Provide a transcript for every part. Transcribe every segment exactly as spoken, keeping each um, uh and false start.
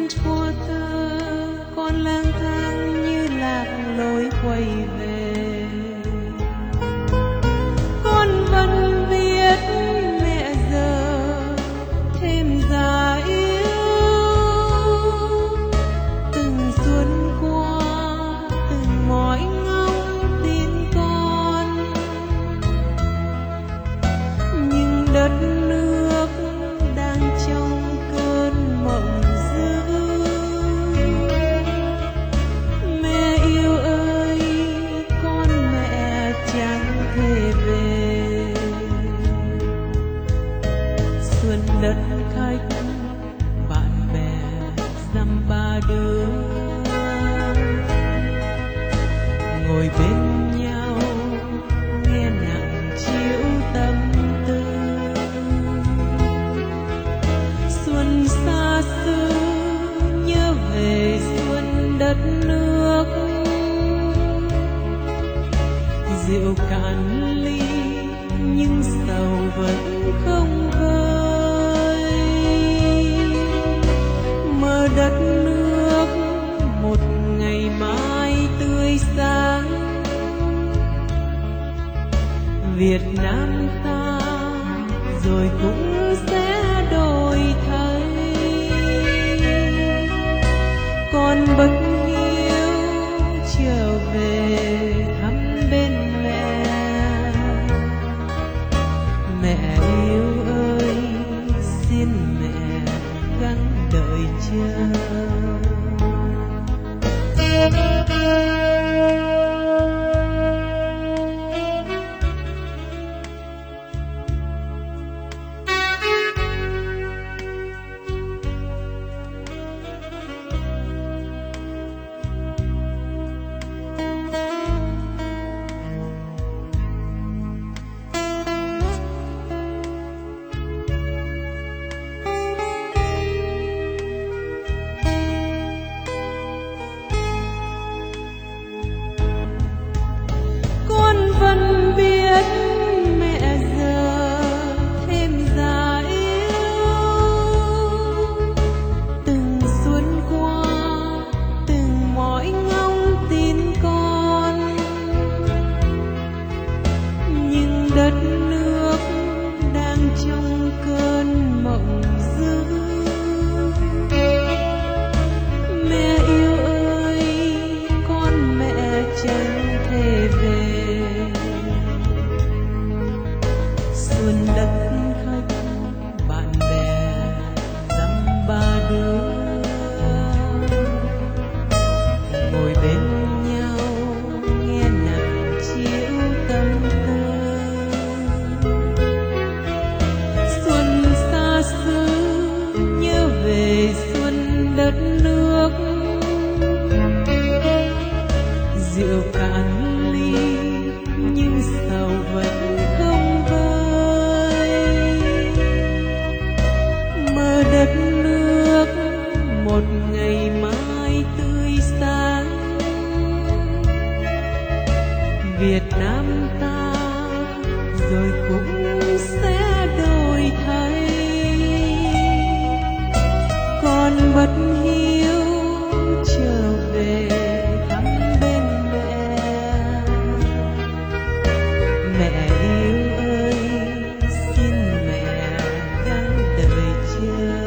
thuở thơ con lang thang như lạc lối quay về, con vẫn biết mẹ giờ thêm già yếu. Từng xuân qua từng mỏi ngóng tin con, nhưng đất nước đang trong cơn mộng dữ. Mẹ yêu ơi, con mẹ chẳng thể về. Xuân đất khách bạn bè dăm ba đứa ngồi bên nhau nghe nàng chiếu tâm tư. Xuân xa xứ nhớ về xuân đất nước, rượu cạn ly nhưng sầu vẫn không vơi. Mơ đất nước một ngày mai tươi sáng, Việt Nam ta rồi cũng sẽ đổi thay. Con bất hiếu trở về thăm bên mẹ. Mẹ yêu ơi, xin mẹ gắng đợi chờ. Vẫn biết mẹ giờ thêm già yếu. Từng xuân qua từng mỏi ngóng tin con, nhưng đất nước đang trong cơn mộng dữ. Mẹ yêu ơi, con mẹ chẳng thể về. Xuân đất khách bạn bè dăm ba đứa ngồi bên nhau nghe nàng chiếu tâm tư. Xuân xa xứ nhớ về xuân đất nước, rượu cạn ly nhưng sầu vẫn không vơi. Mơ đất nước một ngày mai tươi sáng, Việt Nam ta rồi cũng sẽ đổi thay. Con bất hiếu trở về thăm bên mẹ. Mẹ yêu ơi, xin mẹ gắng đợi chờ.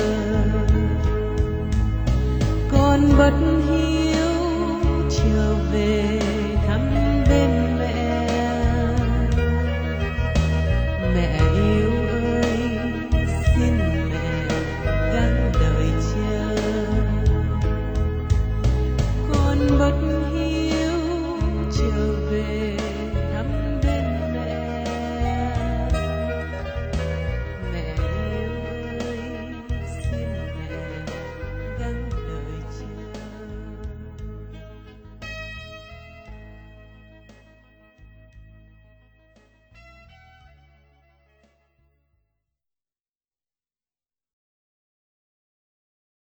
Con bất hiếu trở về